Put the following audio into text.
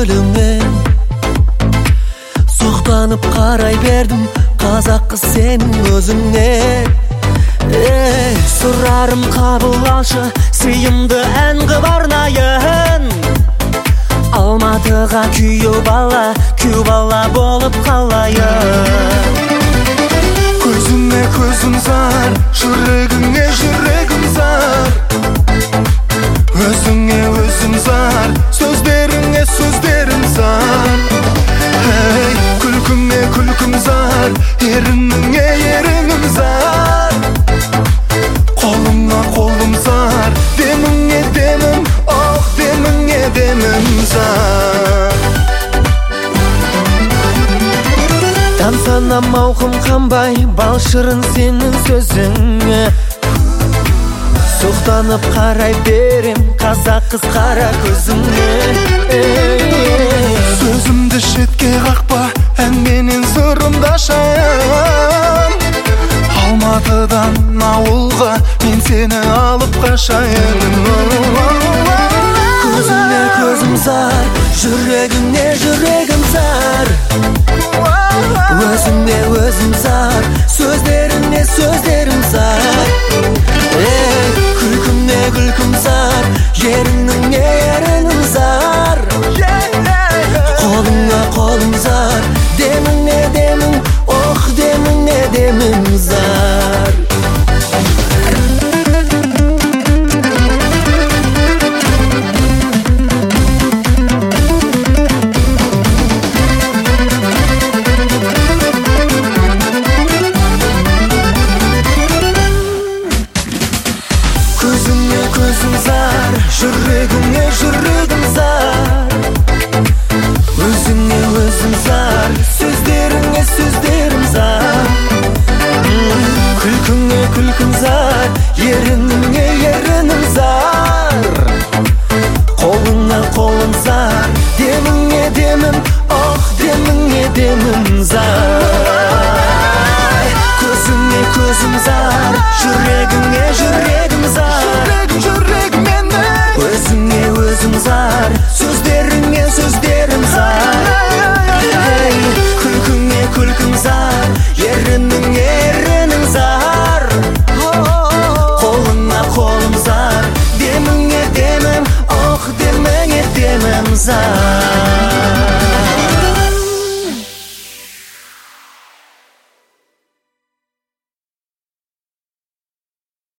көңіліңе. Соқтанып қарай бердім, қазақ қыз сенің өзіңе. Сұрарым қабыл алшы, сыйымды ән қып арнайын. Алматыға күйеу бала болып қалайын. Көзіңе көзім зар, жүрегіңе жүрегім зар. Өзіңе өзім зар, сөздеріңе сөздерім зар. Күлкіңе күлкім зар, ерініңе ерінім зар. Қолыңа қолым зар, деміңе демім, деміңе демім зар. Тамсана мауқым қанбай, бал шырын сенің сөзіңе. Соқтанып қарай берем, қазақ қыз қара көзіңе. Сөзімді шетке қақпа, әнменен сырымды ашайын. Алматыдан ауылға мен сені алып қашайын. Көзіңе көзім зар, жүрегіңе жүрегім зар. Өзіңе өзім зар, сөздеріңе сөздерім зар. Күлкімне күлкім зар, ерініңе ерінім зар. Қолыңа қолым зар, деміңе демім, деміңе демім зар. Көзіңе көзім зар, жүрегіңе жүрегім зар. Өзіңе өзім зар, сөздеріңе сөздерім зар. Күлкіңе күлкім зар, ерініңе ерінім зар. Қолыңа қолым зар, деміңе демім, деміңе демім зар.